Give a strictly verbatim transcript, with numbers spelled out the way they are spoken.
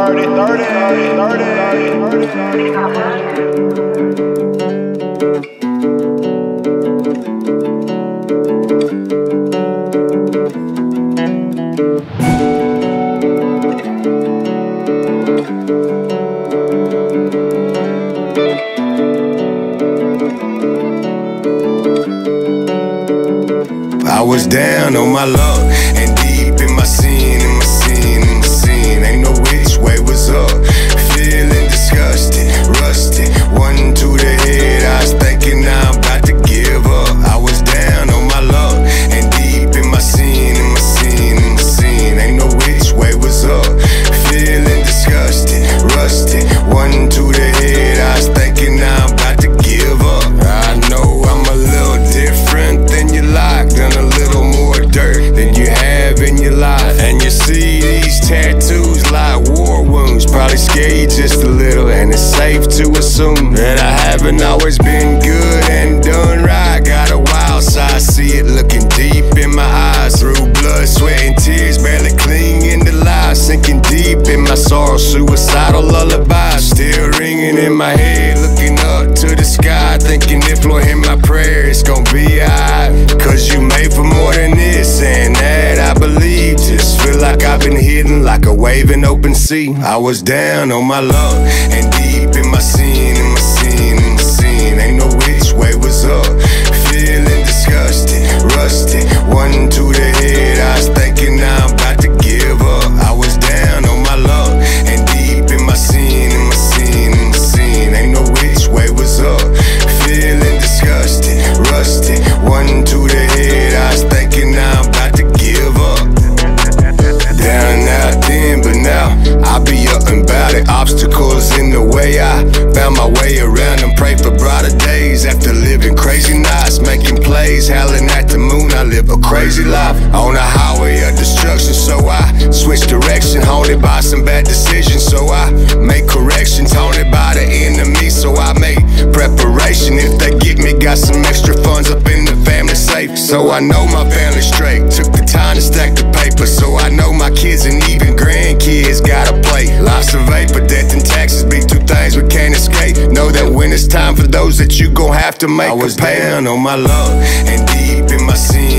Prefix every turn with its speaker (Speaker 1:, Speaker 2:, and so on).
Speaker 1: thirty, thirty, thirty, thirty.
Speaker 2: I was down on my luck and deep in my scene, in my scene, in my scene. Ain't no which way was up. Feeling disgusted, rusted, one to the head. I was thinking I'm about to give up. I was down on my luck and deep in my scene, in my scene, in my scene. Ain't no which way was up. Feeling disgusted, rusted, one to the head. I was thinking I'm about to give up. I know I'm a little different than you like, done a little more dirt than you have in your life. And you see these tattoos like war wounds, probably scare you just a little. And it's safe to assume that I haven't always been good and done right. Got a wild side, see it looking deep in my eyes. Through blood, sweat and tears, barely clinging to life. Sinking deep in my sorrow, suicidal lullabies still ringing in my head. Looking up to the sky, thinking if Lord hear my prayer, it's gonna be alright. Cause you made for more than this, and that I believe. Just feel like I've been hidden like a waving open sea. I was down on my luck and deep in my scene, in my scene, in my scene. Ain't no which way was up. Feeling disgusted, rusted, one to the head. I was thinking I'm about to give up. I was down on my luck and deep in my scene, in my scene, in my scene. Ain't no which way was up. Feeling disgusted, rusted, one to the head. I was thinking I'm about to give up. Down and out then, but now I be up and about it. Obstacles in the way, I found my way around and pray for brighter days. After living crazy nights, making plays, howling at the moon, I live a crazy life on a highway of destruction. So I switch direction, haunted by some bad decisions. So I make corrections, haunted by the enemy. So I make preparation if they get me. Got some extra funds up in the family safe, so I know my family straight. Took the time to stack the paper, so I know my kids and even grandkids gotta play. Life's a vapor, death and taxes be two things we can't escape. Know that when it's time for those that you gon' have to make. I was down on my luck and deep in my scene.